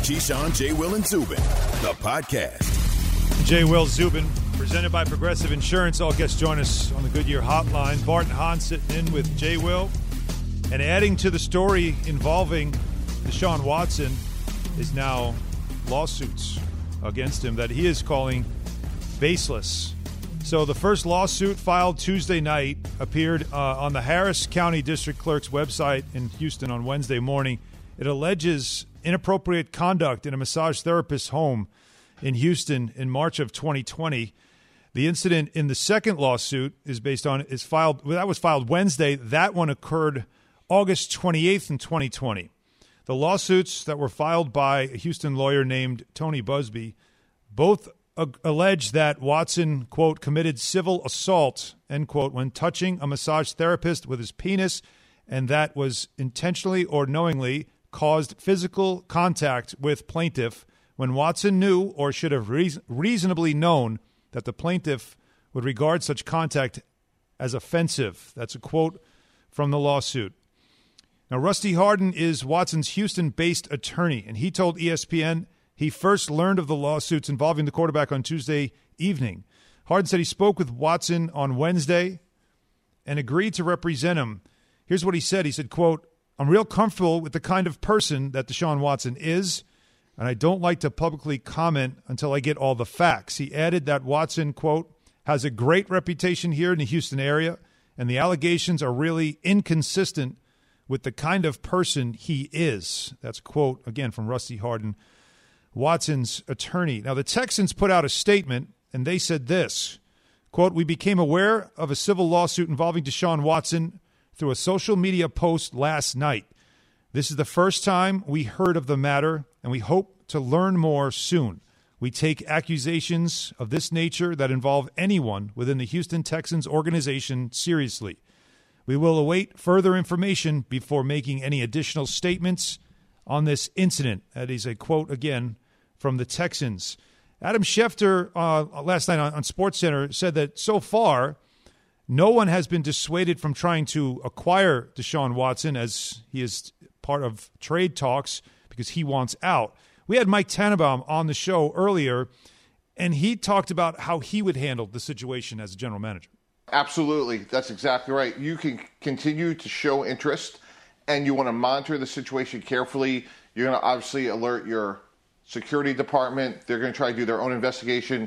Keyshawn, J. Will, and Zubin, the podcast. J. Will, Zubin, presented by Progressive Insurance. All guests join us on the Goodyear Hotline. Bart and Hahn sitting in with J. Will. And adding to the story involving Deshaun Watson is now lawsuits against him that he is calling baseless. So the first lawsuit filed Tuesday night appeared on the Harris County District Clerk's website in Houston on Wednesday morning. It alleges inappropriate conduct in a massage therapist's home in Houston in March of 2020. The incident in the second lawsuit was filed Wednesday. That one occurred August 28th in 2020. The lawsuits that were filed by a Houston lawyer named Tony Busby both allege that Watson, quote, committed civil assault, end quote, when touching a massage therapist with his penis, and that was intentionally or knowingly caused physical contact with plaintiff when Watson knew or should have reasonably known that the plaintiff would regard such contact as offensive. That's a quote from the lawsuit. Now, Rusty Hardin is Watson's Houston-based attorney, and he told ESPN he first learned of the lawsuits involving the quarterback on Tuesday evening. Hardin said he spoke with Watson on Wednesday and agreed to represent him. Here's what he said. He said, quote, I'm real comfortable with the kind of person that Deshaun Watson is, and I don't like to publicly comment until I get all the facts. He added that Watson, quote, has a great reputation here in the Houston area, and the allegations are really inconsistent with the kind of person he is. That's a quote, again, from Rusty Hardin, Watson's attorney. Now, the Texans put out a statement, and they said this, quote, we became aware of a civil lawsuit involving Deshaun Watson through a social media post last night. This is the first time we heard of the matter, and we hope to learn more soon. We take accusations of this nature that involve anyone within the Houston Texans organization seriously. We will await further information before making any additional statements on this incident. That is a quote, again, from the Texans. Adam Schefter last night on SportsCenter said that so far, no one has been dissuaded from trying to acquire Deshaun Watson as he is part of trade talks because he wants out. We had Mike Tannenbaum on the show earlier, and he talked about how he would handle the situation as a general manager. Absolutely. That's exactly right. You can continue to show interest, and you want to monitor the situation carefully. You're going to obviously alert your security department. They're going to try to do their own investigation.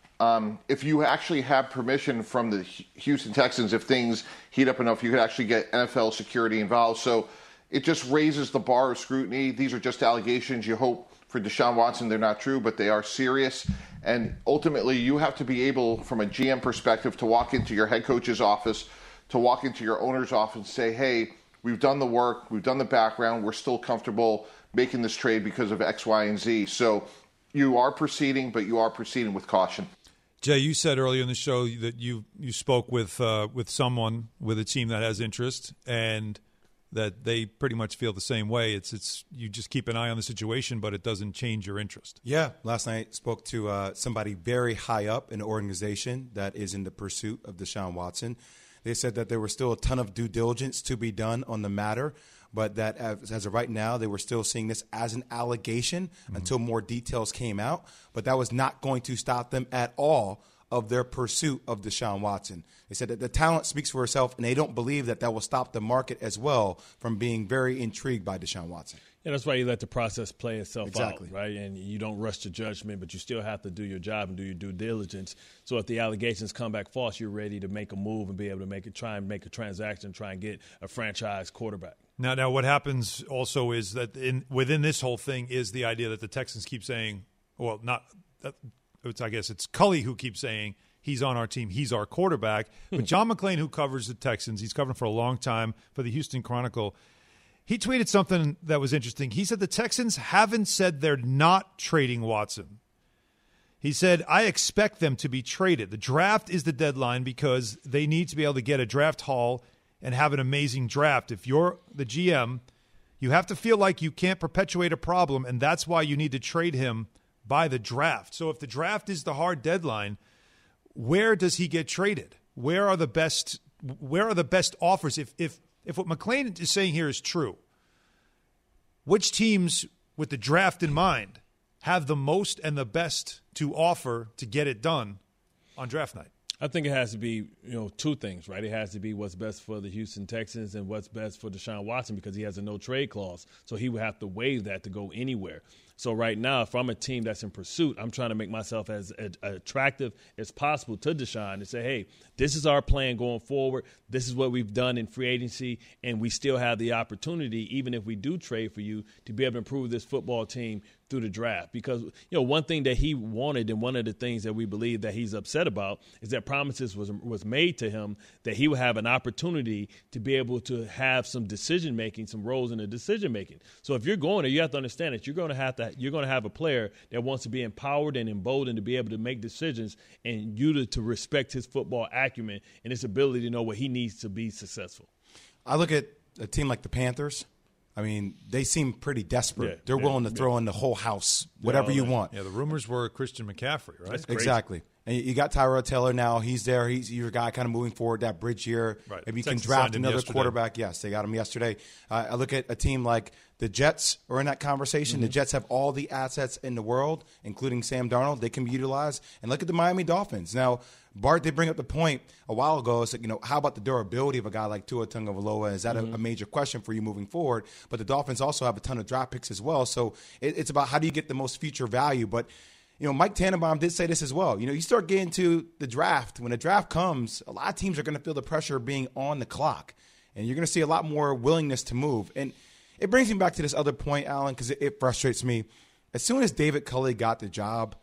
If you actually have permission from the Houston Texans, if things heat up enough, you could actually get NFL security involved. So it just raises the bar of scrutiny. These are just allegations. You hope for Deshaun Watson they're not true, but they are serious. And ultimately, you have to be able, from a GM perspective, to walk into your head coach's office, to walk into your owner's office and say, hey, we've done the work, we've done the background, we're still comfortable making this trade because of X, Y, and Z. So you are proceeding, but you are proceeding with caution. Jay, you said earlier in the show that you spoke with someone with a team that has interest, and that they pretty much feel the same way. It's you just keep an eye on the situation, but it doesn't change your interest. Yeah, last night spoke to somebody very high up in an organization that is in the pursuit of Deshaun Watson. They said that there was still a ton of due diligence to be done on the matter, but that as of right now, they were still seeing this as an allegation until more details came out. But that was not going to stop them at all of their pursuit of Deshaun Watson. They said that the talent speaks for itself, and they don't believe that will stop the market as well from being very intrigued by Deshaun Watson. Yeah, that's why you let the process play itself Exactly. out, right? And you don't rush to judgment, but you still have to do your job and do your due diligence. So if the allegations come back false, you're ready to make a move and be able to try and make a transaction, try and get a franchise quarterback. Now, what happens also is that within this whole thing is the idea that the Texans keep saying, well, I guess it's Cully who keeps saying he's on our team, he's our quarterback. But John McClain, who covers the Texans, he's covered for a long time for the Houston Chronicle, he tweeted something that was interesting. He said the Texans haven't said they're not trading Watson. He said, I expect them to be traded. The draft is the deadline because they need to be able to get a draft haul and have an amazing draft. If you're the GM, you have to feel like you can't perpetuate a problem, and that's why you need to trade him by the draft. So if the draft is the hard deadline, where does he get traded? Where are the best offers? If what McClain is saying here is true, which teams with the draft in mind, have the most and the best to offer to get it done on draft night? I think it has to be, two things, right? It has to be what's best for the Houston Texans and what's best for Deshaun Watson because he has a no-trade clause. So he would have to waive that to go anywhere. So right now, if I'm a team that's in pursuit, I'm trying to make myself as attractive as possible to Deshaun and say, hey, this is our plan going forward. This is what we've done in free agency, and we still have the opportunity, even if we do trade for you, to be able to improve this football team through the draft. Because, one thing that he wanted and one of the things that we believe that he's upset about is that promises was made to him that he would have an opportunity to be able to have some decision-making, some roles in the decision-making. So if you're going there, you have to understand that you're going to have a player that wants to be empowered and emboldened to be able to make decisions and you to respect his football acumen and his ability to know what he needs to be successful. I look at a team like the Panthers. I mean, they seem pretty desperate. Yeah, They're willing to throw in the whole house, whatever you want. Yeah, the rumors were Christian McCaffrey, right? That's crazy. Exactly. And you got Tyrod Taylor now. He's there. He's your guy kind of moving forward that bridge year. Right. Maybe you Texas can draft signed him another yesterday. quarterback. Yes, they got him yesterday. I look at a team like the Jets are in that conversation. The Jets have all the assets in the world, including Sam Darnold. They can be utilized. And look at the Miami Dolphins. Now, Bart did bring up the point a while ago. It's like, how about the durability of a guy like Tua Tagovailoa? Is that a major question for you moving forward? But the Dolphins also have a ton of draft picks as well. So it's about how do you get the most future value. But Mike Tannenbaum did say this as well. You start getting to the draft. When the draft comes, a lot of teams are going to feel the pressure of being on the clock. And you're going to see a lot more willingness to move. And it brings me back to this other point, Alan, because it frustrates me. As soon as David Culley got the job,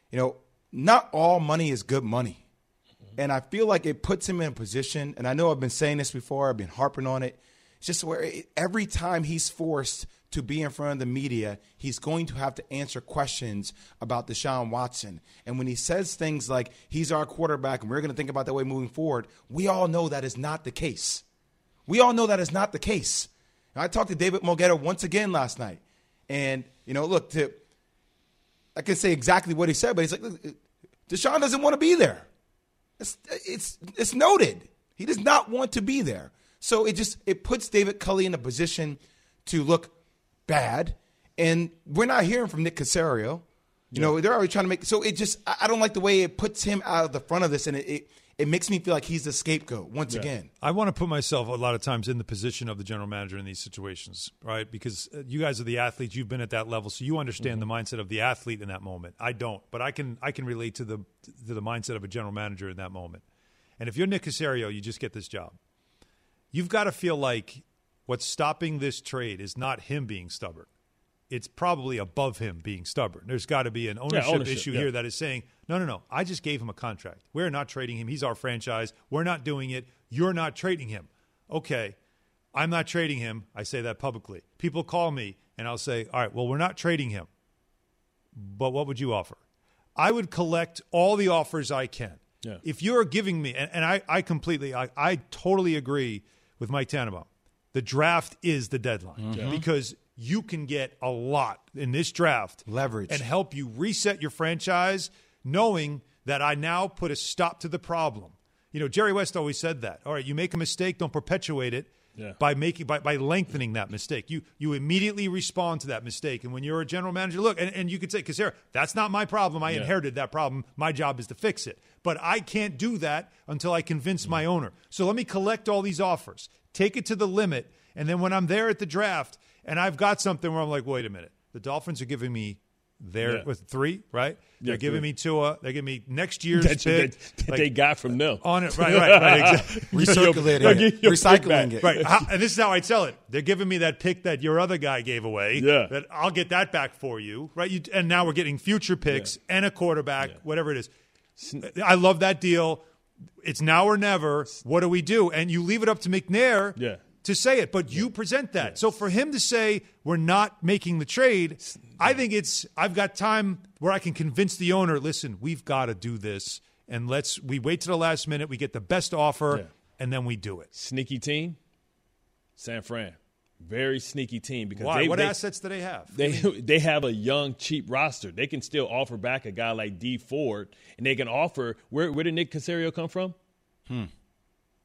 not all money is good money. And I feel like it puts him in a position, and I know I've been saying this before, I've been harping on it. It's just where every time he's forced to be in front of the media, he's going to have to answer questions about Deshaun Watson. And when he says things like, he's our quarterback and we're going to think about that way moving forward, we all know that is not the case. We all know that is not the case. And I talked to David Mogetta once again last night. And, I can say exactly what he said, but he's like, look, Deshaun doesn't want to be there. It's noted. He does not want to be there. So it puts David Culley in a position to look bad. And we're not hearing from Nick Caserio. They're already trying to make – so I don't like the way it puts him out of the front of this, and it makes me feel like he's the scapegoat once again. I want to put myself a lot of times in the position of the general manager in these situations, right? Because you guys are the athletes. You've been at that level, so you understand the mindset of the athlete in that moment. I don't, but I can relate to the mindset of a general manager in that moment. And if you're Nick Caserio, you just get this job. You've got to feel like what's stopping this trade is not him being stubborn. It's probably above him being stubborn. There's got to be an ownership issue here that is saying, no, I just gave him a contract. We're not trading him. He's our franchise. We're not doing it. You're not trading him. Okay, I'm not trading him. I say that publicly. People call me, and I'll say, all right, well, we're not trading him. But what would you offer? I would collect all the offers I can. Yeah. If you're giving me, and I totally agree with Mike Tannenbaum. The draft is the deadline because you can get a lot in this draft. Leverage. And help you reset your franchise knowing that I now put a stop to the problem. Jerry West always said that. All right, you make a mistake, don't perpetuate it by lengthening that mistake. You immediately respond to that mistake. And when you're a general manager, look, and you could say, Caserio, that's not my problem. I inherited that problem. My job is to fix it. But I can't do that until I convince my owner. So let me collect all these offers, take it to the limit, and then when I'm there at the draft and I've got something where I'm like, wait a minute, the Dolphins are giving me with 3, right? They're giving me Tua. They're giving me next year's pick. That they got from them. On it, right, exactly. Recycling it. Right, and this is how I tell it. They're giving me that pick that your other guy gave away. Yeah. That I'll get that back for you, right? And now we're getting future picks and a quarterback, whatever it is. I love that deal. It's now or never. What do we do? And you leave it up to McNair to say it, but you present that. So for him to say we're not making the trade, I think I've got time where I can convince the owner, listen, we've got to do this, and we wait to the last minute, we get the best offer, and then we do it. Sneaky team, San Fran. Very sneaky team because why? What assets do they have? They have a young, cheap roster. They can still offer back a guy like D Ford, and they can offer. Where did Nick Caserio come from?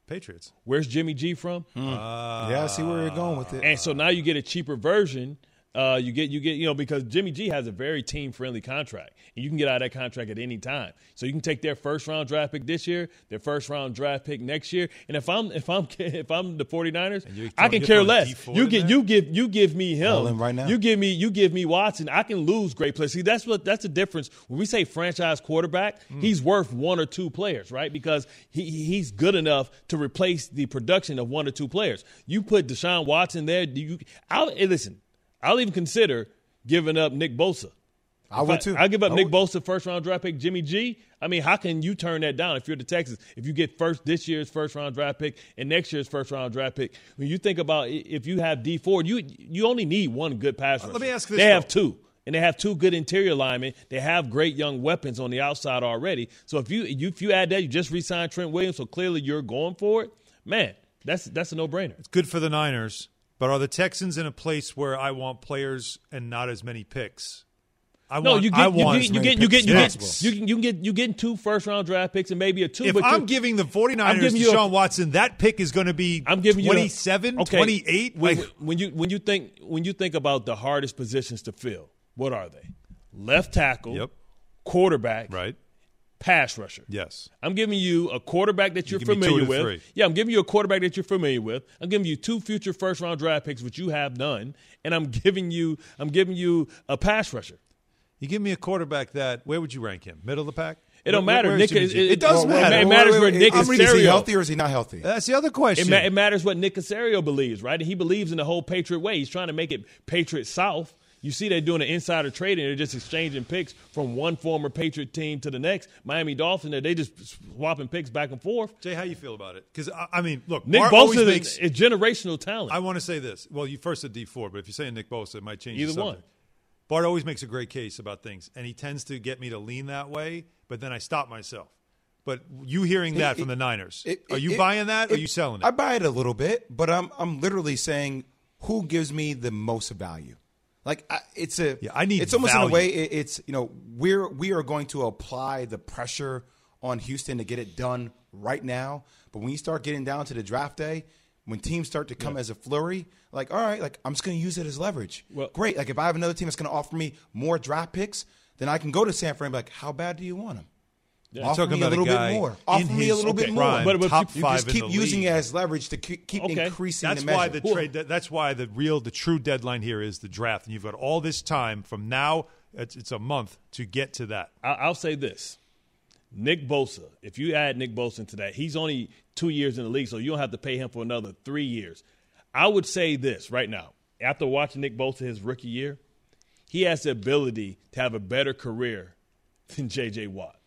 Patriots. Where's Jimmy G from? I see where you're going with it. And so now you get a cheaper version You get, because Jimmy G has a very team-friendly contract, and you can get out of that contract at any time. So you can take their first-round draft pick this year, their first-round draft pick next year, and if I'm the 49ers, I can care less. You give me him right now. You give me Watson. I can lose great players. See, that's the difference when we say franchise quarterback. He's worth one or two players, right? Because he's good enough to replace the production of one or two players. You put Deshaun Watson there. Listen. I'll even consider giving up Nick Bosa. I would too. I'll give up Nick Bosa, first-round draft pick, Jimmy G. I mean, how can you turn that down if you're the Texans? If you get this year's first-round draft pick and next year's first-round draft pick, when you think about if you have D Ford, you only need one good pass rusher. Let me ask this. They have two, and they have two good interior linemen. They have great young weapons on the outside already. So if you add that, you just re-signed Trent Williams, so clearly you're going for it. Man, that's a no-brainer. It's good for the Niners. But are the Texans in a place where I want players and not as many picks? You get 2 first-round draft picks and maybe a 2. If I'm giving the 49ers Deshaun Watson, that pick is going to be 27, 28. When you think about the hardest positions to fill, what are they? Left tackle, quarterback, right? Pass rusher. Yes. I'm giving you a quarterback that you're familiar with. 3. Yeah, I'm giving you a quarterback that you're familiar with. I'm giving you 2 future first-round draft picks, which you have none, and I'm giving you a pass rusher. You give me a quarterback where would you rank him? Middle of the pack? It don't matter. It does matter. It matters where Nick Caserio. Is he healthy or is he not healthy? That's the other question. It matters what Nick Caserio believes, right? He believes in the whole Patriot way. He's trying to make it Patriot South. You see they're doing an insider trading. They're just exchanging picks from one former Patriot team to the next. Miami Dolphins, they just swapping picks back and forth. Jay, how you feel about it? Because, I mean, look. Nick Bosa is generational talent. I want to say this. Well, you first said D4, but if you're saying Nick Bosa, it might change either the subject. One. Bart always makes a great case about things, and he tends to get me to lean that way, but then I stop myself. But you hearing that from the Niners, are you buying that or are you selling it? I buy it a little bit, but I'm literally saying who gives me the most value? Like it's almost value. In a way it's we are going to apply the pressure on Houston to get it done right now. But when you start getting down to the draft day, when teams start to come as a flurry, like all right, like I'm just going to use it as leverage. Well, great. Like if I have another team that's going to offer me more draft picks, then I can go to San Fran and be like, how bad do you want them? Yeah. Offer me a little bit more. Offer me a little bit more. But you just keep using it as leverage to keep increasing the measure. That's why the true deadline here is the draft, and you've got all this time from now. It's a month to get to that. I'll say this: Nick Bosa. If you add Nick Bosa into that, he's only 2 years in the league, so you don't have to pay him for another 3 years. I would say this right now: after watching Nick Bosa his rookie year, he has the ability to have a better career than J.J. Watt.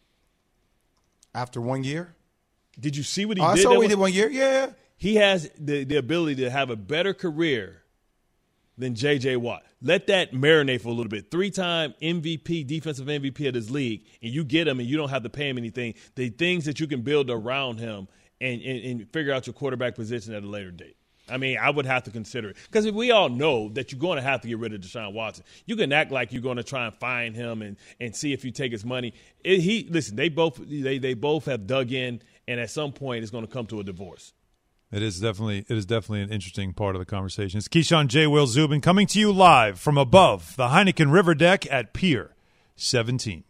After 1 year? Did you see what he did? I saw what he did 1 year, yeah. He has the ability to have a better career than J.J. Watt. Let that marinate for a little bit. 3-time MVP, defensive MVP of this league, and you get him and you don't have to pay him anything. The things that you can build around him and figure out your quarterback position at a later date. I mean, I would have to consider it. Because we all know that you're going to have to get rid of Deshaun Watson. You can act like you're going to try and find him and see if you take his money. Listen, they both have dug in, and at some point it's going to come to a divorce. It is definitely an interesting part of the conversation. It's Keyshawn, J. Will, Zubin coming to you live from above the Heineken River Deck at Pier 17.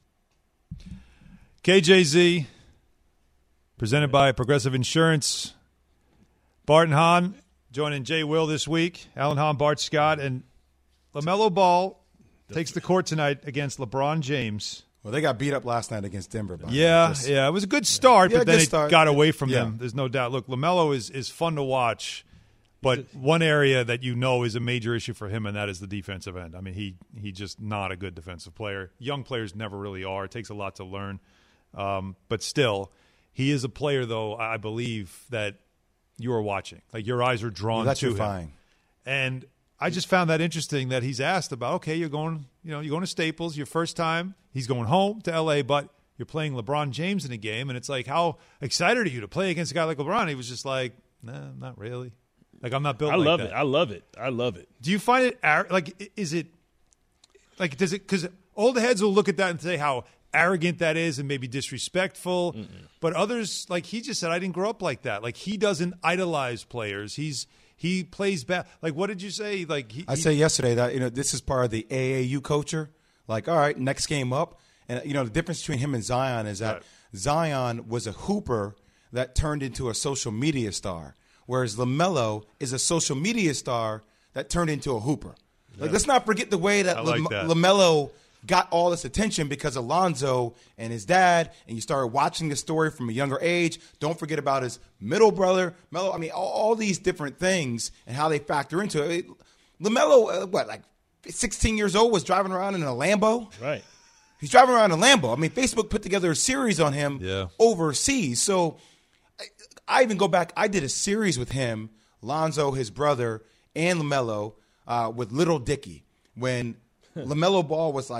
KJZ, presented by Progressive Insurance. Bart and Hahn joining Jay Will this week. Alan Hahn, Bart Scott, and LaMelo Ball takes the court tonight against LeBron James. Well, they got beat up last night against Denver. Yeah. It was a good start, but then it got away from them. Yeah. There's no doubt. Look, LaMelo is fun to watch, but one area that is a major issue for him, and that is the defensive end. I mean, he just not a good defensive player. Young players never really are. It takes a lot to learn. But still, he is a player, though, I believe, that you are watching. Like, your eyes are drawn to him. Fine. And I just found that interesting that he's asked about, okay, you're going to Staples, your first time. He's going home to L.A., but you're playing LeBron James in a game. And it's like, how excited are you to play against a guy like LeBron? He was just like, nah, not really. Like, I'm not built like that. I love it. Do you find it, is it, like, does it, because old heads will look at that and say how arrogant that is and maybe disrespectful. But others, like he just said, I didn't grow up like that. Like, he doesn't idolize players. He's He plays back. Like, what did you say? Like, I said yesterday that this is part of the AAU culture. Like, all right, next game up, and the difference between him and Zion is that Zion was a hooper that turned into a social media star, whereas LaMelo is a social media star that turned into a hooper. Like, let's not forget the way that LaMelo got all this attention because of Lonzo and his dad, and you started watching the story from a younger age. Don't forget about his middle brother, Melo. I mean, all these different things and how they factor into it. LaMelo, 16 years old, was driving around in a Lambo? Right. He's driving around in a Lambo. I mean, Facebook put together a series on him overseas. So I even go back. I did a series with him, Lonzo, his brother, and LaMelo with Little Dicky when LaMelo Ball was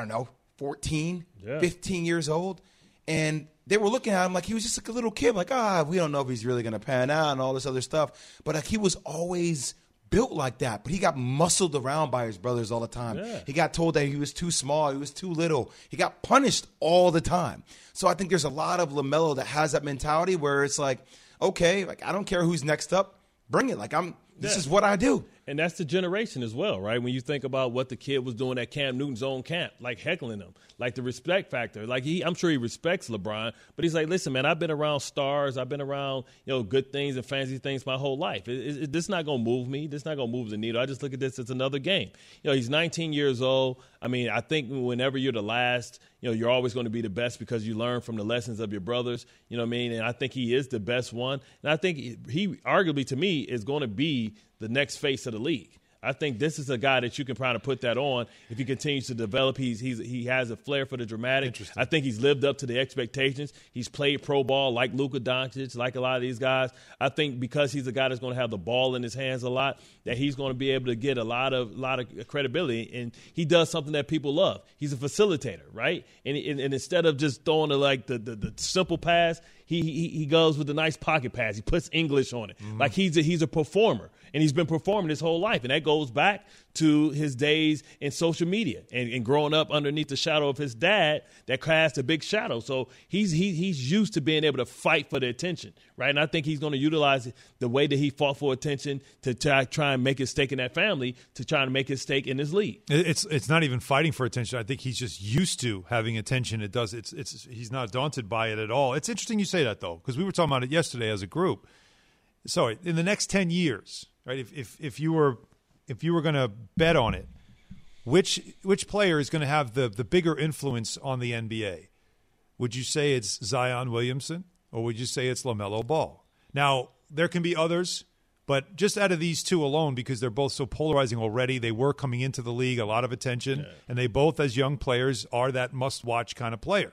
14, 15 years old. And they were looking at him like he was just like a little kid, like, we don't know if he's really going to pan out and all this other stuff. But he was always built like that. But he got muscled around by his brothers all the time. Yeah. He got told that he was too small. He was too little. He got punished all the time. So I think there's a lot of LaMelo that has that mentality where it's like, okay, I don't care who's next up. Bring it. This is what I do. And that's the generation as well, right? When you think about what the kid was doing at Cam Newton's own camp, heckling him, the respect factor. I'm sure he respects LeBron, but he's like, listen, man, I've been around stars. I've been around, good things and fancy things my whole life. This is not going to move me. This is not going to move the needle. I just look at this as another game. He's 19 years old. I mean, I think whenever you're the last, you're always going to be the best because you learn from the lessons of your brothers. You know what I mean? And I think he is the best one. And I think he arguably, to me, is going to be the next face of the league. I think this is a guy that you can kind of put that on if he continues to develop. He has a flair for the dramatic. I think he's lived up to the expectations. He's played pro ball like Luka Doncic, like a lot of these guys. I think because he's a guy that's going to have the ball in his hands a lot, that he's going to be able to get a lot of credibility. And he does something that people love. He's a facilitator, right? And instead of just throwing the simple pass, he goes with a nice pocket pass. He puts English on it. Mm-hmm. He's a performer. And he's been performing his whole life. And that goes back to his days in social media and growing up underneath the shadow of his dad that cast a big shadow. So he's used to being able to fight for the attention, right? And I think he's going to utilize the way that he fought for attention to try and make his stake in that family, to try and make his stake in this league. It's not even fighting for attention. I think he's just used to having attention. He's not daunted by it at all. It's interesting you say that, though, because we were talking about it yesterday as a group. So in the next 10 years, right? If you were going to bet on it, which player is going to have the bigger influence on the NBA? Would you say it's Zion Williamson or would you say it's LaMelo Ball? Now, there can be others, but just out of these two alone, because they're both so polarizing already, they were coming into the league, a lot of attention, and they both, as young players, are that must-watch kind of player.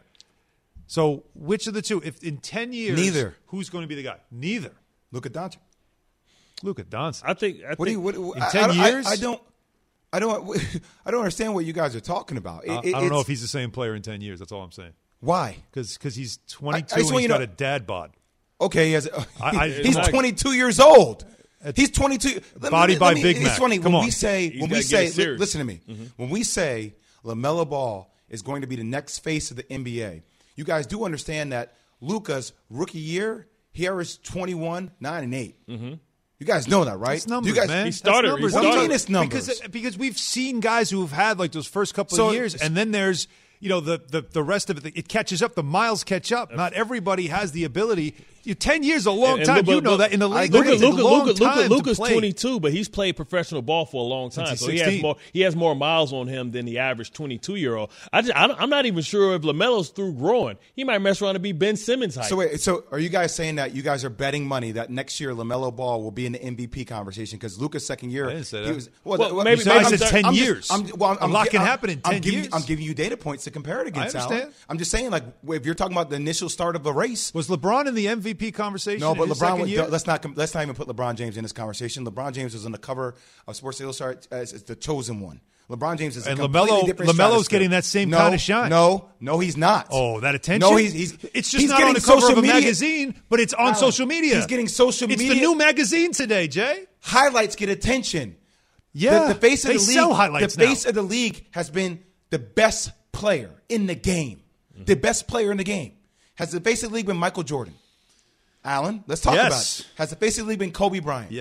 So which of the two? If in 10 years, neither. Who's going to be the guy? Neither. Luka Doncic. Luka Doncic. I think in 10 years? I don't understand what you guys are talking about. I don't know if he's the same player in 10 years. That's all I'm saying. Why? Because he's 22 and he's got a dad bod. Okay, he's 22 years old. He's 22. Body by Big Mac. It's funny when we say listen to me. Mm-hmm. When we say LaMelo Ball is going to be the next face of the NBA, you guys do understand that Luka's rookie year, he averaged 21, 9, and 8. Mm-hmm. You guys know that, right? It's numbers, man. He started. What do you mean it's numbers? Because we've seen guys who have had those first couple of years, and then there's the rest of it. It catches up. The miles catch up. Not everybody has the ability. 10 years is a long time. You know that in the league. Luka's 22, but he's played professional ball for a long time, so he has more miles on him than the average 22-year-old. I'm not even sure if LaMelo's through growing. He might mess around and be Ben Simmons height. So are you guys saying that you guys are betting money that next year LaMelo Ball will be in the MVP conversation because Luka's second year? I didn't say that. Maybe I said 10 years. A lot can happen in 10 years. I'm giving you data points to compare it against. I understand. I'm just saying, if you're talking about the initial start of the race, was LeBron in the MVP conversation? No, but LeBron. Let's not even put LeBron James in this conversation. LeBron James was on the cover of Sports Illustrated as the chosen one. LeBron James is a completely different LaMelo's getting that same kind of shine. No, he's not. Oh, that attention? No, it's just not on the cover of a magazine, but it's on social media. He's getting social media. It's the new magazine today, Jay. Highlights get attention. Yeah, the face of the league. Sell highlights the face of the league has been the best player in the game. Mm-hmm. The best player in the game. Has the face of the league been Michael Jordan? Alan, let's talk about it. Has the face of the league been Kobe Bryant? Yes.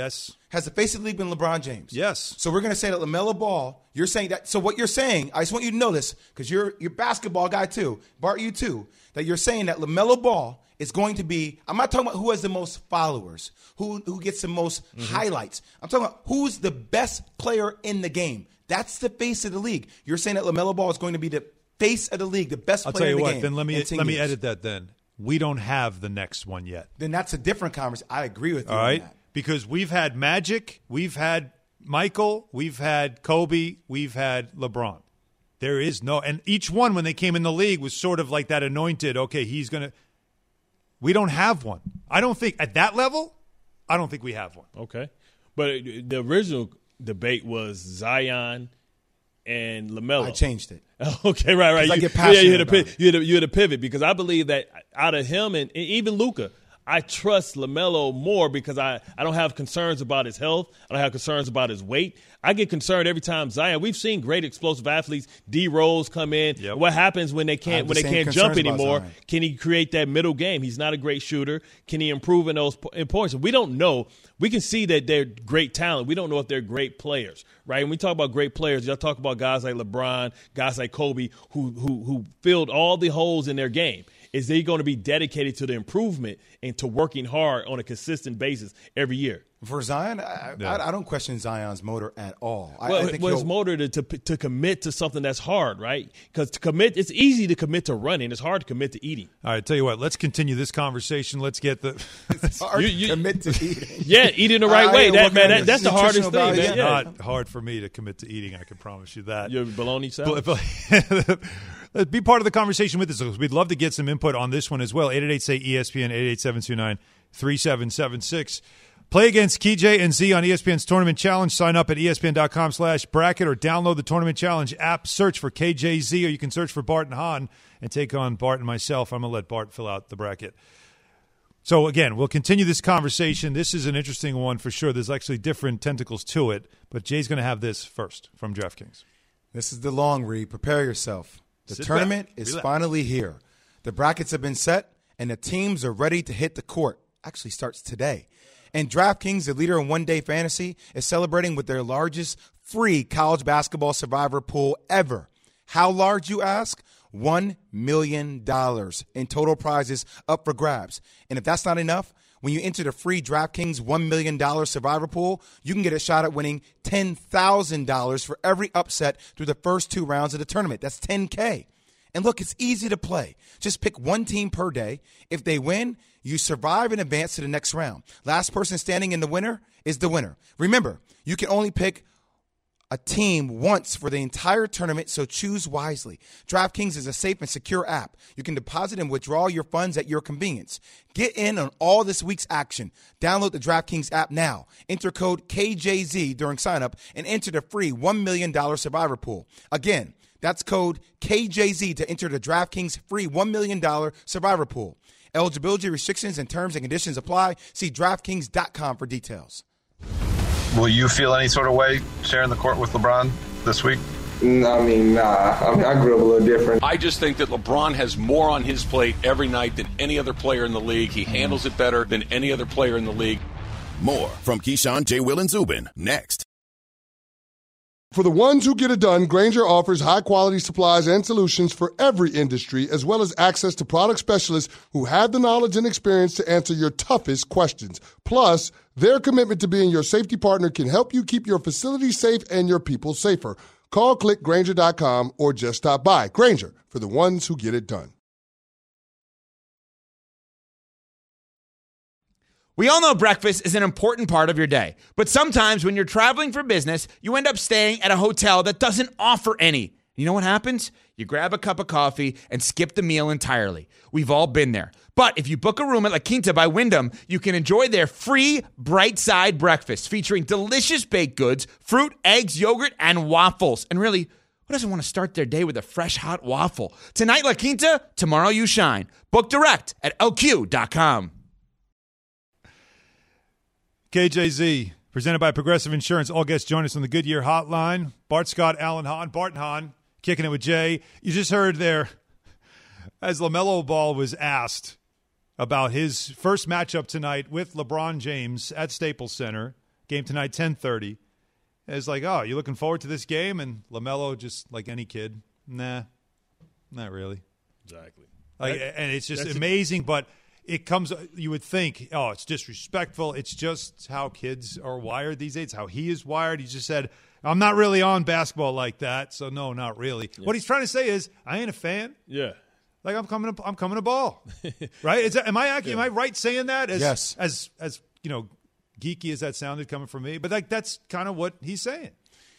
Has the face of the league been LeBron James? Yes. So we're going to say that LaMelo Ball, you're saying that. So what you're saying, I just want you to know this because you're a basketball guy too. Bart, you too. That you're saying that LaMelo Ball is going to be, I'm not talking about who has the most followers, who gets the most highlights. I'm talking about who's the best player in the game. That's the face of the league. You're saying that LaMelo Ball is going to be the face of the league, the best player in the game. I'll tell you what, then let me edit that then. We don't have the next one yet. Then that's a different conversation. I agree with you on that. Because we've had Magic, we've had Michael, we've had Kobe, we've had LeBron. There is no – and each one when they came in the league was sort of like that anointed, okay, he's going to – we don't have one. I don't think – at that level, I don't think we have one. Okay. But the original debate was Zion and LaMelo. I changed it. Okay, right. I get passionate you had a pivot because I believe that out of him and even Luka, I trust LaMelo more because I don't have concerns about his health. I don't have concerns about his weight. I get concerned every time Zion. We've seen great explosive athletes, D Rose come in. Yep. What happens when they can't jump anymore? Can he create that middle game? He's not a great shooter. Can he improve in those points? We don't know. We can see that they're great talent. We don't know if they're great players, right? When we talk about great players, y'all talk about guys like LeBron, guys like Kobe, who filled all the holes in their game. Is they going to be dedicated to the improvement and to working hard on a consistent basis every year? For Zion, I don't question Zion's motor at all. His motor to commit to something that's hard, right? Because to commit, it's easy to commit to running. It's hard to commit to eating. All right, tell you what, let's continue this conversation. Let's get the it's hard to commit to eating. Yeah, eating the right way. That's the hardest thing. It's not hard for me to commit to eating, I can promise you that. Your bologna salad? Be part of the conversation with us. We'd love to get some input on this one as well. 888-SAY-ESPN, 888-729-3776. Play against KJ and Z on ESPN's Tournament Challenge. Sign up at ESPN.com/bracket or download the Tournament Challenge app. Search for KJZ, or you can search for Bart and Hahn and take on Bart and myself. I'm going to let Bart fill out the bracket. So, again, we'll continue this conversation. This is an interesting one for sure. There's actually different tentacles to it, but Jay's going to have this first from DraftKings. This is the long read. Prepare yourself. The Sit tournament back. is finally here. The brackets have been set, and the teams are ready to hit the court. Actually starts today. And DraftKings, the leader in one-day fantasy, is celebrating with their largest free college basketball survivor pool ever. How large, you ask? $1 million in total prizes up for grabs. And if that's not enough, when you enter the free DraftKings $1 million survivor pool, you can get a shot at winning $10,000 for every upset through the first 2 rounds of the tournament. That's $10K. And look, it's easy to play. Just pick one team per day. If they win, you survive and advance to the next round. Last person standing in the winner is the winner. Remember, you can only pick a team once for the entire tournament, so choose wisely. DraftKings is a safe and secure app. You can deposit and withdraw your funds at your convenience. Get in on all this week's action. Download the DraftKings app now. Enter code KJZ during signup and enter the free $1 million survivor pool. Again, that's code KJZ to enter the DraftKings free $1 million survivor pool. Eligibility restrictions and terms and conditions apply. See DraftKings.com for details. Will you feel any sort of way sharing the court with LeBron this week? Nah. I grew up a little different. I just think that LeBron has more on his plate every night than any other player in the league. He handles it better than any other player in the league. More from Keyshawn, J. Will, and Zubin next. For the ones who get it done, Grainger offers high-quality supplies and solutions for every industry, as well as access to product specialists who have the knowledge and experience to answer your toughest questions. Plus, their commitment to being your safety partner can help you keep your facility safe and your people safer. Call, click Grainger.com, or just stop by. Grainger, for the ones who get it done. We all know breakfast is an important part of your day, but sometimes when you're traveling for business, you end up staying at a hotel that doesn't offer any. You know what happens? You grab a cup of coffee and skip the meal entirely. We've all been there. But if you book a room at La Quinta by Wyndham, you can enjoy their free Bright Side breakfast featuring delicious baked goods, fruit, eggs, yogurt, and waffles. And really, who doesn't want to start their day with a fresh, hot waffle? Tonight, La Quinta, tomorrow you shine. Book direct at LQ.com. KJZ, presented by Progressive Insurance. All guests join us on the Goodyear Hotline. Bart Scott, Alan Hahn, Bart and Hahn, kicking it with Jay. You just heard there, as LaMelo Ball was asked about his first matchup tonight with LeBron James at Staples Center, Game tonight, 10:30. It's like, oh, you looking forward to this game? And LaMelo, just like any kid, nah, not really. Exactly. And it's just amazing, but it comes – you would think, oh, it's disrespectful. It's just how kids are wired these days, how he is wired. He just said, I'm not really on basketball like that, so no, not really. Yeah. What he's trying to say is, I ain't a fan. Yeah. Like, I'm coming to ball. Right? Am I right saying that? Yes. As geeky as that sounded coming from me. But, that's kind of what he's saying.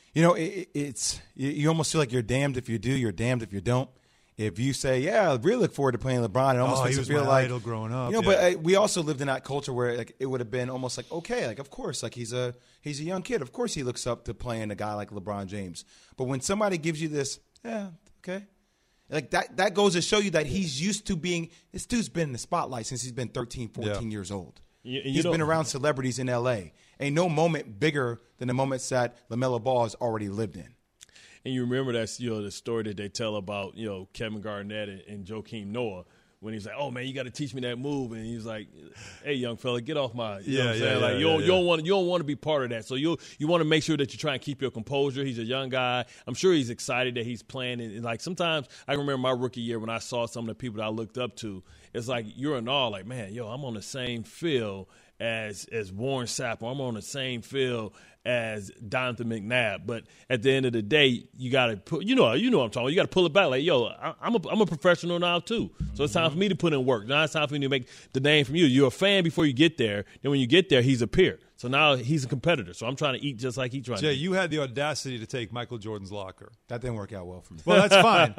It's you almost feel like you're damned if you do, you're damned if you don't. If you say, yeah, I really look forward to playing LeBron, it almost makes he it was feel my like idol growing up. But we also lived in that culture where like it would have been almost like, okay, like of course, like he's a young kid. Of course he looks up to playing a guy like LeBron James. But when somebody gives you this, yeah, okay. Like that goes to show you that he's used to being – this dude's been in the spotlight since he's been 13, 14 years old. He's been around celebrities in L.A. Ain't no moment bigger than the moments that LaMelo Ball has already lived in. And you remember that the story that they tell about Kevin Garnett and Joakim Noah when he's like, oh man, you got to teach me that move, and he's like, hey young fella, get off my you don't want to be part of that. So you want to make sure that you try and keep your composure. He's a young guy. I'm sure he's excited that he's playing. And like sometimes I remember my rookie year when I saw some of the people that I looked up to. It's like you're in awe, like man, I'm on the same field as Warren Sapp, or I'm on the same field as Donovan McNabb. But at the end of the day, you got to put, what I'm talking about. You got to pull it back. Like, I'm a professional now too. So it's time for me to put in work. Now it's time for me to make the name from you. You're a fan before you get there. Then when you get there, he's a peer. So now he's a competitor. So I'm trying to eat just like he's trying to eat. Jay, you had the audacity to take Michael Jordan's locker. That didn't work out well for me. Well, that's fine.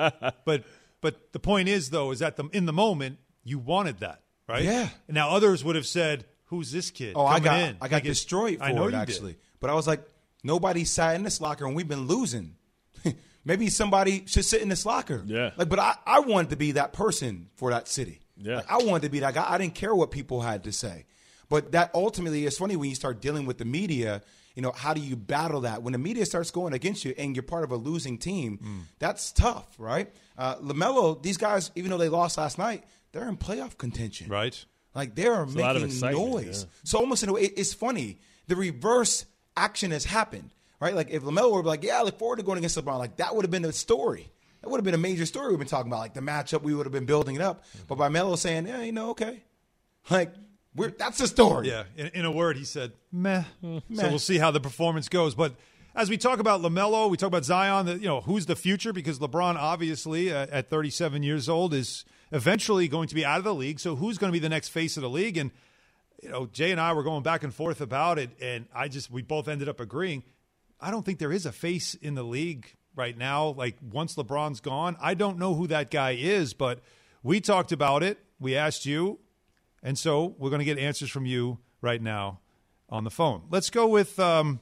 But the point is, though, is that in the moment, you wanted that, right? Yeah. Now others would have said, who's this kid? Oh, coming I got destroyed for it, actually. But I was like, nobody sat in this locker, and we've been losing. Maybe somebody should sit in this locker. Yeah. But I wanted to be that person for that city. Yeah. I wanted to be that guy. I didn't care what people had to say. But that ultimately is funny when you start dealing with the media. How do you battle that? When the media starts going against you and you're part of a losing team, that's tough, right? LaMelo, these guys, even though they lost last night, they're in playoff contention. Right. Like, they are making noise. Yeah. So almost in a way, it's funny. The reverse action has happened, right? Like, if LaMelo were like, yeah, I look forward to going against LeBron, like, that would have been a story. That would have been a major story we've been talking about. Like, the matchup, we would have been building it up. But by Melo saying, yeah, okay. Like, that's the story. Yeah. In a word, he said, meh. So we'll see how the performance goes. But as we talk about LaMelo, we talk about Zion, who's the future? Because LeBron, obviously, at 37 years old, is eventually going to be out of the league. So who's going to be the next face of the league? And, Jay and I were going back and forth about it, and we both ended up agreeing. I don't think there is a face in the league right now. Like, once LeBron's gone, I don't know who that guy is, but we talked about it. We asked you, and so we're going to get answers from you right now on the phone. Let's go with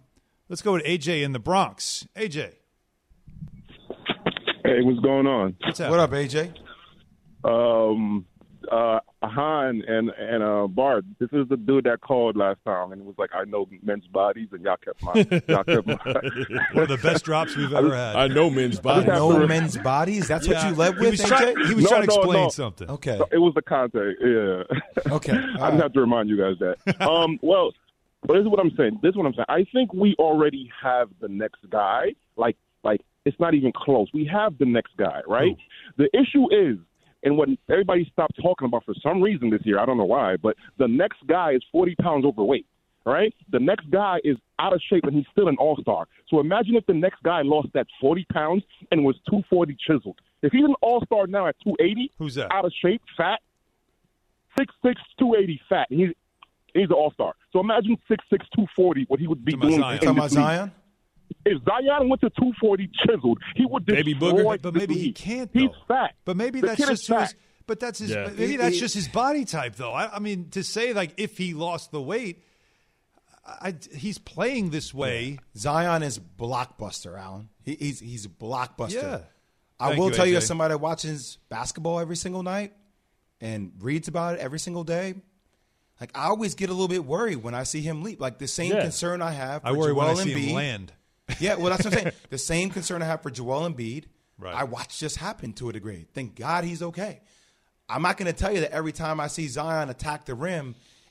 AJ in the Bronx. AJ. Hey, what's going on? What up, AJ? Han and Bart, this is the dude that called last time and it was like, I know men's bodies, and y'all kept my one of the best drops we've ever had. I know men's bodies. Men's bodies? That's what you led with, AJ? He was trying to explain something. Okay. It was the context, yeah. Okay. I just have to remind you guys that. Well, but this is what I'm saying. I think we already have the next guy. Like it's not even close. We have the next guy, right? The issue is, and what everybody stopped talking about for some reason this year, I don't know why, but the next guy is 40 pounds overweight, right? The next guy is out of shape, and he's still an all-star. So imagine if the next guy lost that 40 pounds and was 240 chiseled. If he's an all-star now at 280, who's that? Out of shape, fat, 6'6", 280, fat. He's an all-star. So imagine 6'6", 240, what he would be doing. Talking about Zion? If Zion went to 240 chiseled, he would destroy. But maybe he can't, though. He's fat. But maybe that's just his. But that's his. Yeah. Maybe that's just his body type, though. I mean, to say like if he lost the weight, he's playing this way. Zion is blockbuster, Alan. He's a blockbuster. Yeah. I will tell you, as somebody that watches basketball every single night and reads about it every single day, like I always get a little bit worried when I see him leap. Like the same concern I have for I worry Joel when I see Embiid. him land. Yeah, well, that's what I'm saying. The same concern I have for Joel Embiid, right. I watched just happen to a degree. Thank God he's okay. I'm not going to tell you that every time I see Zion attack the rim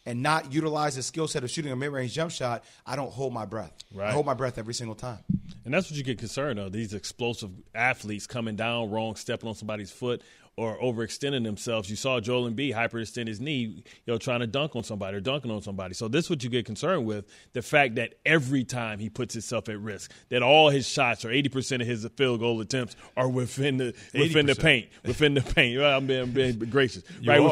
and not utilize the skill set of shooting a mid-range jump shot, I don't hold my breath. Right. I hold my breath every single time. And that's what you get concerned of, these explosive athletes coming down wrong, stepping on somebody's foot, or overextending themselves. You saw Joel Embiid hyperextend his knee, trying to dunk on somebody or dunking on somebody. So this is what you get concerned with, the fact that every time he puts himself at risk, that all his shots or 80% of his field goal attempts are within the paint. Within the paint. Well, I'm being gracious.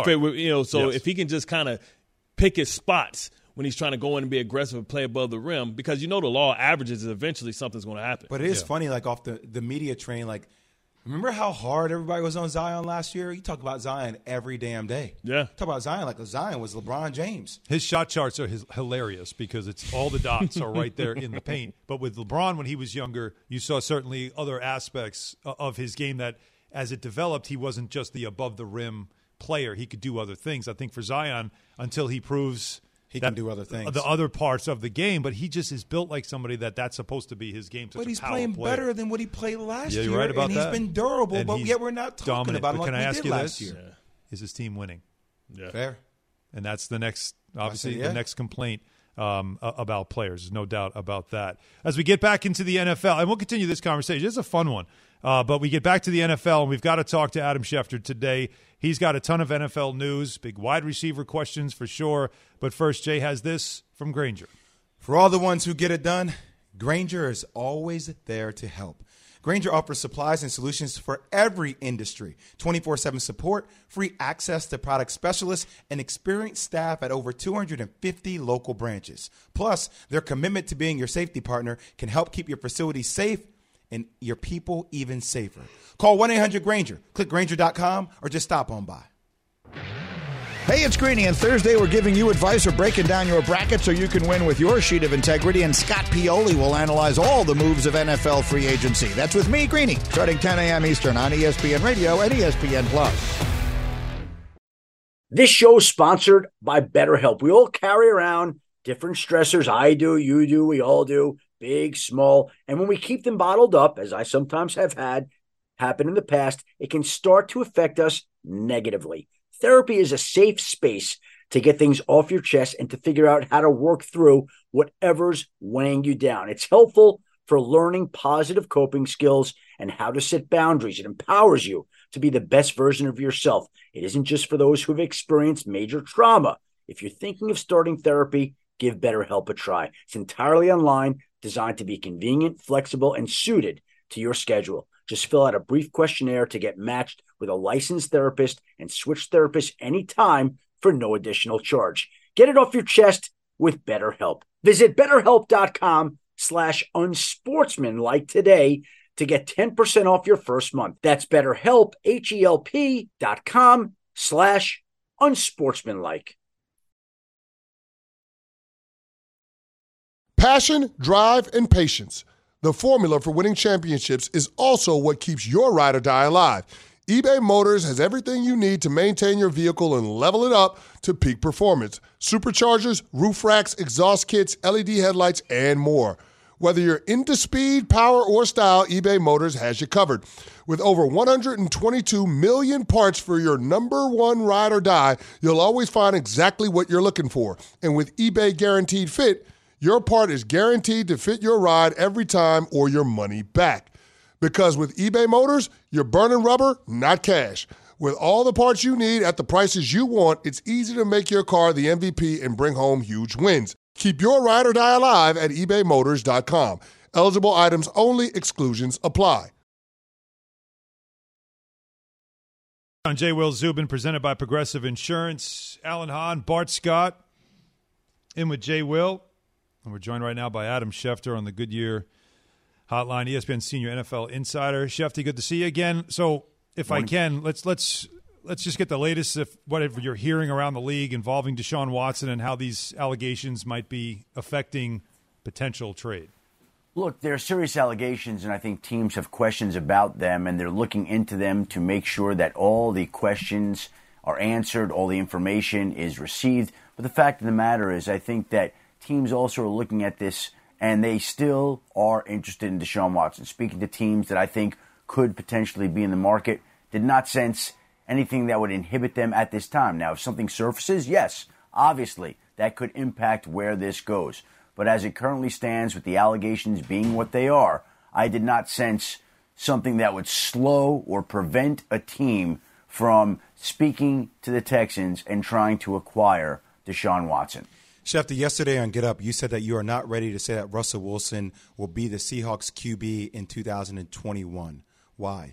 If he can just kind of pick his spots when he's trying to go in and be aggressive and play above the rim, because the law of averages is eventually something's going to happen. But it is funny, like off the media train, like, remember how hard everybody was on Zion last year? You talk about Zion every damn day. Yeah. Talk about Zion like Zion was LeBron James. His shot charts are hilarious because it's all the dots are right there in the paint. But with LeBron, when he was younger, you saw certainly other aspects of his game that as it developed, he wasn't just the above-the-rim player. He could do other things. I think for Zion, until he proves – he can do other things. The other parts of the game, but he just is built like somebody that's supposed to be his game. But he's playing better than what he played last year. Yeah, you're right about that. And he's been durable, but yet we're not talking dominant. about him like we did last year. Yeah. Is his team winning? Yeah. Fair. And that's the next, obviously, the next complaint about players. There's no doubt about that. As we get back into the NFL, and we'll continue this conversation. It's a fun one. But we get back to the NFL, and we've got to talk to Adam Schefter today. He's got a ton of NFL news, big wide receiver questions for sure. But first, Jay has this from Grainger. For all the ones who get it done, Grainger is always there to help. Grainger offers supplies and solutions for every industry, 24/7 support, free access to product specialists, and experienced staff at over 250 local branches. Plus, their commitment to being your safety partner can help keep your facility safe and your people even safer. Call 1-800-GRAINGER, click Grainger.com, or just stop on by. Hey, it's Greeny, and Thursday we're giving you advice or breaking down your bracket so you can win with your sheet of integrity, and Scott Pioli will analyze all the moves of NFL free agency. That's with me, Greeny, starting 10 a.m. Eastern on ESPN Radio and ESPN+. This show is sponsored by BetterHelp. We all carry around different stressors. I do, you do, we all do, big, small. And when we keep them bottled up, as I sometimes have had happen in the past, it can start to affect us negatively. Therapy is a safe space to get things off your chest and to figure out how to work through whatever's weighing you down. It's helpful for learning positive coping skills and how to set boundaries. It empowers you to be the best version of yourself. It isn't just for those who have experienced major trauma. If you're thinking of starting therapy, give BetterHelp a try. It's entirely online, designed to be convenient, flexible, and suited to your schedule. Just fill out a brief questionnaire to get matched with a licensed therapist and switch therapists anytime for no additional charge. Get it off your chest with BetterHelp. Visit BetterHelp.com/unsportsmanlike today to get 10% off your first month. That's BetterHelp, HELP.com/unsportsmanlike. Passion, drive, and patience. The formula for winning championships is also what keeps your ride or die alive. eBay Motors has everything you need to maintain your vehicle and level it up to peak performance. Superchargers, roof racks, exhaust kits, LED headlights, and more. Whether you're into speed, power, or style, eBay Motors has you covered. With over 122 million parts for your number one ride or die, you'll always find exactly what you're looking for. And with eBay Guaranteed Fit, your part is guaranteed to fit your ride every time or your money back. Because with eBay Motors, you're burning rubber, not cash. With all the parts you need at the prices you want, it's easy to make your car the MVP and bring home huge wins. Keep your ride or die alive at ebaymotors.com. Eligible items only. Exclusions apply. On J. Will Zubin, presented by Progressive Insurance. Alan Hahn, Bart Scott, in with J. Will. And we're joined right now by Adam Schefter on the Goodyear Hotline, ESPN Senior NFL Insider. Schefter, good to see you again. So, if I can, let's just get the latest of whatever you're hearing around the league involving Deshaun Watson and how these allegations might be affecting potential trade. Look, they're serious allegations, and I think teams have questions about them, and they're looking into them to make sure that all the questions are answered, all the information is received. But the fact of the matter is, I think that teams also are looking at this, and they still are interested in Deshaun Watson. Speaking to teams that I think could potentially be in the market, did not sense anything that would inhibit them at this time. Now, if something surfaces, yes, obviously, that could impact where this goes. But as it currently stands, with the allegations being what they are, I did not sense something that would slow or prevent a team from speaking to the Texans and trying to acquire Deshaun Watson. Schefter, yesterday on Get Up, you said that you are not ready to say that Russell Wilson will be the Seahawks QB in 2021. Why?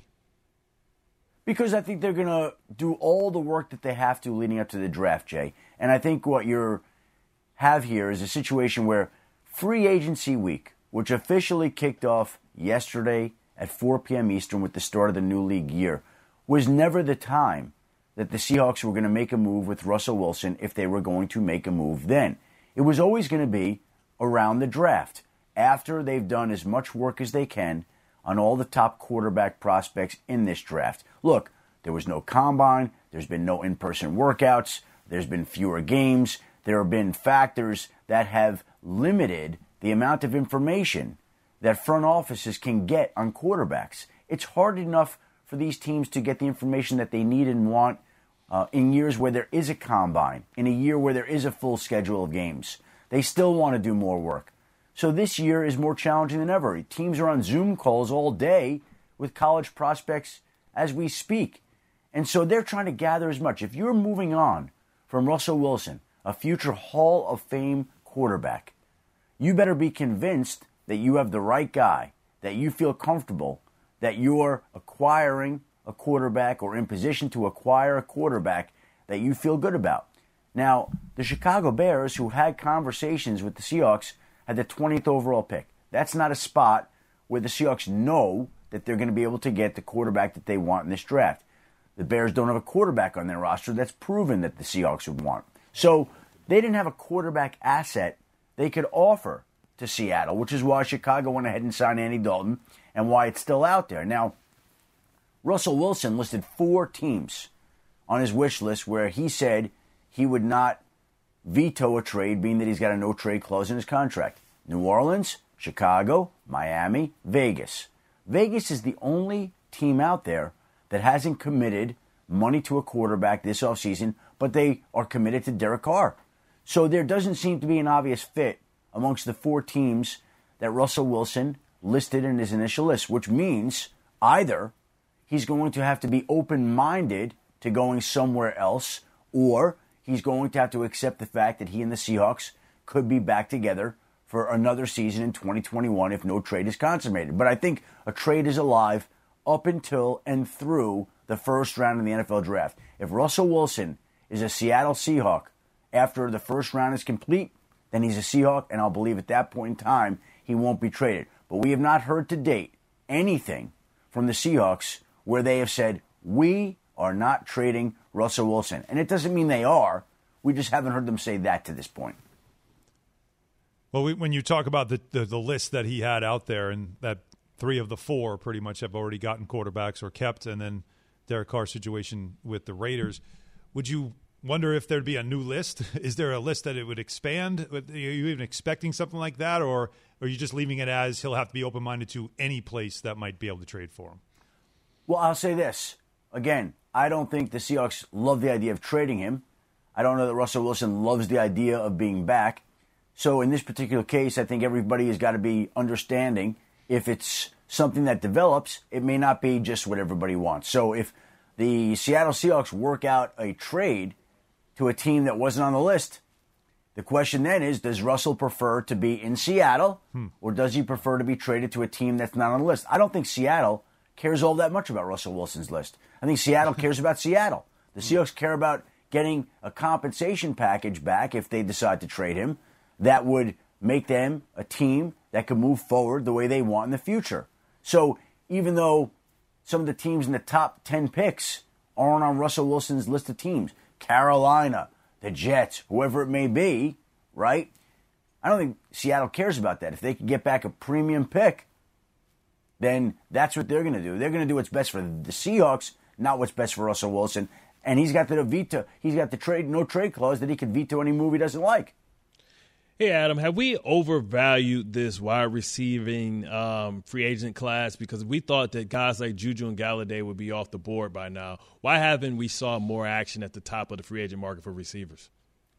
Because I think they're going to do all the work that they have to leading up to the draft, Jay. And I think what you have here is a situation where free agency week, which officially kicked off yesterday at 4 p.m. Eastern with the start of the new league year, was never the time that the Seahawks were going to make a move with Russell Wilson if they were going to make a move then. It was always going to be around the draft, after they've done as much work as they can on all the top quarterback prospects in this draft. Look, there was no combine, there's been no in-person workouts, there's been fewer games, there have been factors that have limited the amount of information that front offices can get on quarterbacks. It's hard enough for these teams to get the information that they need and want in years where there is a combine, in a year where there is a full schedule of games. They still want to do more work. So this year is more challenging than ever. Teams are on Zoom calls all day with college prospects as we speak. And so they're trying to gather as much. If you're moving on from Russell Wilson, a future Hall of Fame quarterback, you better be convinced that you have the right guy, that you feel comfortable, that you're acquiring a quarterback or in position to acquire a quarterback that you feel good about. Now, the Chicago Bears, who had conversations with the Seahawks, had the 20th overall pick. That's not a spot where the Seahawks know that they're going to be able to get the quarterback that they want in this draft. The Bears don't have a quarterback on their roster that's proven that the Seahawks would want. So they didn't have a quarterback asset they could offer to Seattle, which is why Chicago went ahead and signed Andy Dalton and why it's still out there. Now, Russell Wilson listed 4 teams on his wish list where he said he would not veto a trade, being that he's got a no-trade clause in his contract. New Orleans, Chicago, Miami, Vegas. Vegas is the only team out there that hasn't committed money to a quarterback this offseason, but they are committed to Derek Carr. So there doesn't seem to be an obvious fit amongst the 4 teams that Russell Wilson listed in his initial list, which means either he's going to have to be open-minded to going somewhere else, or he's going to have to accept the fact that he and the Seahawks could be back together for another season in 2021 if no trade is consummated. But I think a trade is alive up until and through the first round of the NFL draft. If Russell Wilson is a Seattle Seahawk after the first round is complete, then he's a Seahawk, and I'll believe at that point in time he won't be traded. But we have not heard to date anything from the Seahawks where they have said, we are not trading Russell Wilson. And it doesn't mean they are. We just haven't heard them say that to this point. Well, when you talk about the list that he had out there, and that 3 of the 4 pretty much have already gotten quarterbacks or kept, and then Derek Carr's situation with the Raiders, would you wonder if there'd be a new list? Is there a list that it would expand? Are you even expecting something like that, or are you just leaving it as he'll have to be open-minded to any place that might be able to trade for him? Well, I'll say this. Again, I don't think the Seahawks love the idea of trading him. I don't know that Russell Wilson loves the idea of being back. So in this particular case, I think everybody has got to be understanding if it's something that develops, it may not be just what everybody wants. So if the Seattle Seahawks work out a trade to a team that wasn't on the list, the question then is, does Russell prefer to be in Seattle, or does he prefer to be traded to a team that's not on the list? I don't think Seattle cares all that much about Russell Wilson's list. I think Seattle cares about Seattle. The Seahawks care about getting a compensation package back if they decide to trade him that would make them a team that could move forward the way they want in the future. So even though some of the teams in the top 10 picks aren't on Russell Wilson's list of teams, Carolina, the Jets, whoever it may be, right? I don't think Seattle cares about that. If they can get back a premium pick, then that's what they're going to do. They're going to do what's best for the Seahawks, not what's best for Russell Wilson. And he's got the veto. He's got the no trade clause that he can veto any move he doesn't like. Hey, Adam, have we overvalued this wide receiving free agent class? Because we thought that guys like Juju and Galladay would be off the board by now. Why haven't we saw more action at the top of the free agent market for receivers?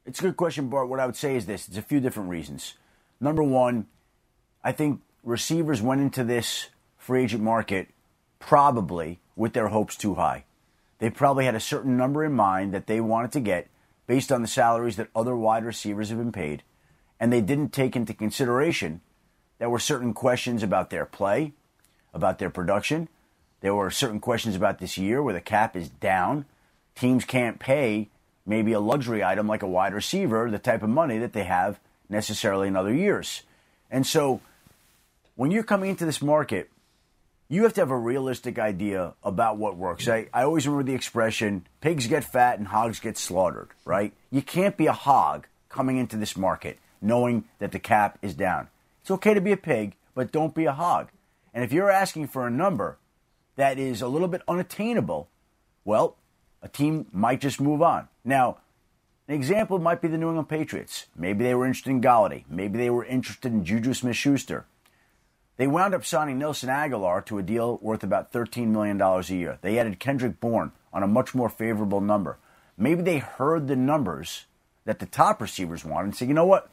It's a good question, Bart. What I would say is this. It's a few different reasons. Number one, I think receivers went into this free agent market probably with their hopes too high. They probably had a certain number in mind that they wanted to get based on the salaries that other wide receivers have been paid, and they didn't take into consideration there were certain questions about their play, about their production. There were certain questions about this year where the cap is down. Teams can't pay maybe a luxury item like a wide receiver the type of money that they have necessarily in other years. And so when you're coming into this market, you have to have a realistic idea about what works. I always remember the expression, pigs get fat and hogs get slaughtered, right? You can't be a hog coming into this market knowing that the cap is down. It's okay to be a pig, but don't be a hog. And if you're asking for a number that is a little bit unattainable, well, a team might just move on. Now, an example might be the New England Patriots. Maybe they were interested in Galladay. Maybe they were interested in Juju Smith-Schuster. They wound up signing Nelson Aguilar to a deal worth about $13 million a year. They added Kendrick Bourne on a much more favorable number. Maybe they heard the numbers that the top receivers wanted and said, you know what?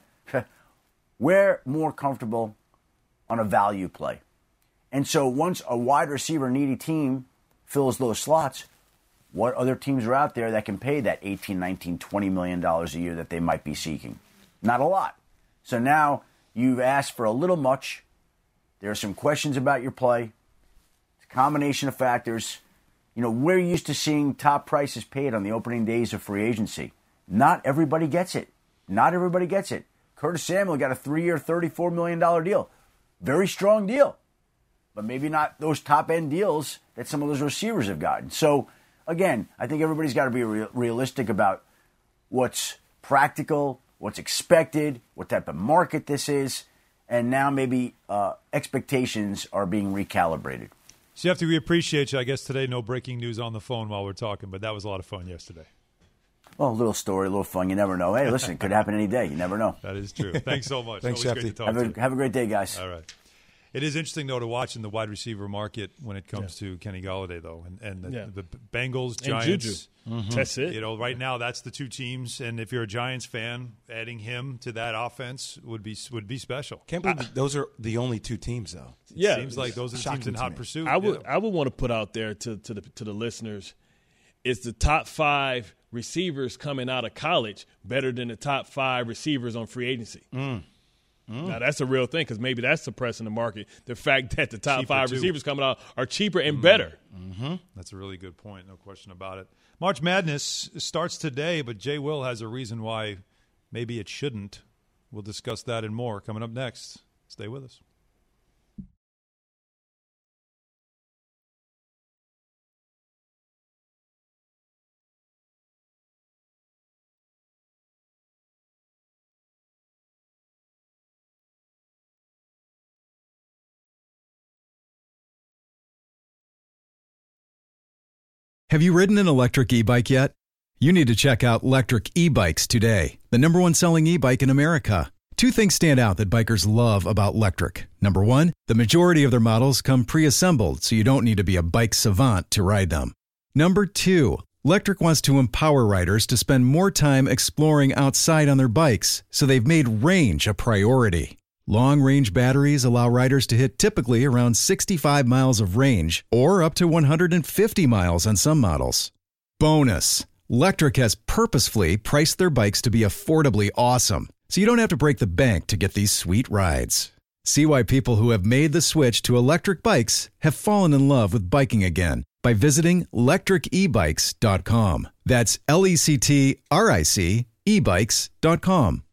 We're more comfortable on a value play. And so once a wide receiver needy team fills those slots, what other teams are out there that can pay that $18, $19, $20 million a year that they might be seeking? Not a lot. So now you've asked for a little much. There are some questions about your play. It's a combination of factors. You know, we're used to seeing top prices paid on the opening days of free agency. Not everybody gets it. Not everybody gets it. Curtis Samuel got a 3-year, $34 million deal. Very strong deal. But maybe not those top-end deals that some of those receivers have gotten. So, again, I think everybody's got to be realistic about what's practical, what's expected, what type of market this is, and now maybe expectations are being recalibrated. So, Jeffy, we appreciate you. I guess today no breaking news on the phone while we're talking, but that was a lot of fun yesterday. Well, a little story, a little fun. You never know. Hey, listen, it could happen any day. You never know. That is true. Thanks so much. Thanks, Always great to talk to you. Have a great day, guys. All right. It is interesting, though, to watch in the wide receiver market when it comes to Kenny Galladay, though, and the Bengals, Giants. And Juju. Mm-hmm. That's it. You know, right now that's the two teams, and if you're a Giants fan, adding him to that offense would be special. Can't believe those are the only two teams, though. It seems like those are the teams in hot pursuit. I would want to put out there to the listeners, is the top 5 receivers coming out of college better than the top 5 receivers on free agency? Now, that's a real thing because maybe that's suppressing the market. The fact that the top cheaper 5 receivers coming out are cheaper and better. That's a really good point. No question about it. March Madness starts today, but Jay Will has a reason why maybe it shouldn't. We'll discuss that and more coming up next. Stay with us. Have you ridden an electric e-bike yet? You need to check out Lectric E-Bikes today, the #1 selling e-bike in America. 2 things stand out that bikers love about Lectric. Number 1, the majority of their models come pre-assembled, so you don't need to be a bike savant to ride them. Number 2, Lectric wants to empower riders to spend more time exploring outside on their bikes, so they've made range a priority. Long-range batteries allow riders to hit typically around 65 miles of range or up to 150 miles on some models. Bonus, Lectric has purposefully priced their bikes to be affordably awesome, so you don't have to break the bank to get these sweet rides. See why people who have made the switch to electric bikes have fallen in love with biking again by visiting lectricebikes.com. That's LECTRIC ebikes.com.